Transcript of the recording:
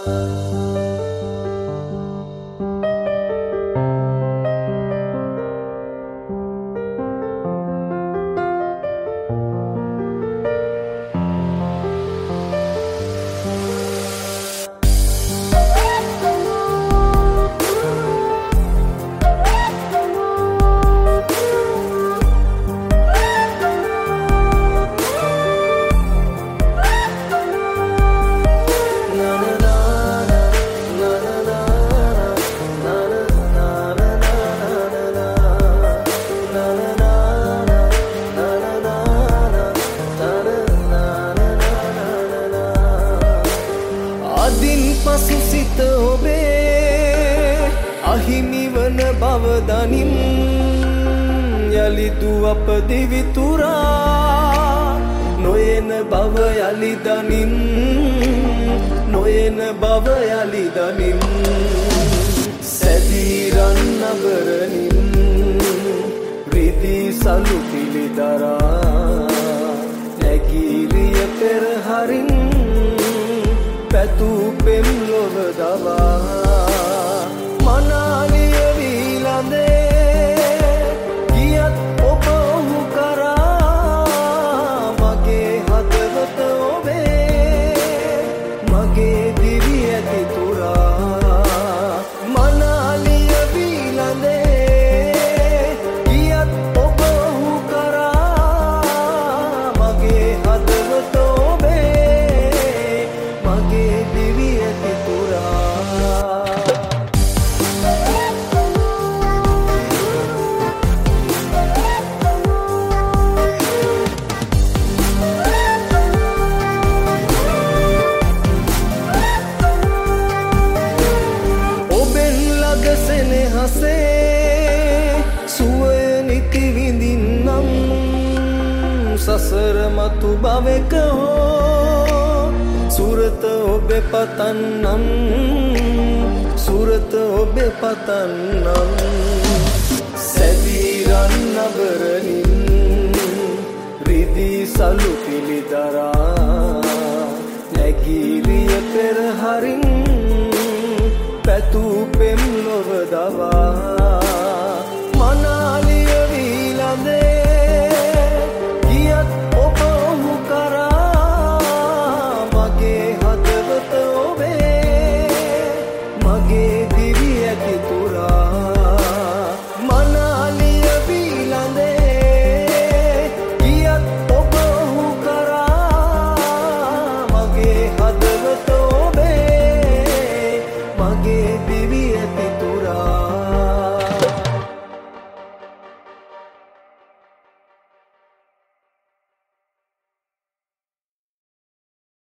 පසු සිත ඔබේ අහිමි වන බව දනිම් යලි දුවප දිවිතුරා නොයන බව යලි දනිම් නොයන බව යලි දනිම් සැදීරන් නබරනිම් රිදී සලු පිළිදරා නැගීරිය පෙරහරින් පැතු පෙම් ලොව දවා මනාලිය වීලඳේ ගියත් ඔබ ඔහු කරා මගේ හදවත ඔබේ මගේ දිවි ඇති තුරා මනාලිය වීලඳේ ගියත් ඔබ ඔහු කරා මගේ හදවත සසර මතු භවෙක හෝ සුරත ඔබේ පතන්නම් සුරත ඔබේ පතන්නම් සැදීරන් නබරනින් රිදී සලු පිළිදරා නැගීරිය පෙරහරින් පැතු පෙම් ලොව දවා මනාලිය වීලඳේ baby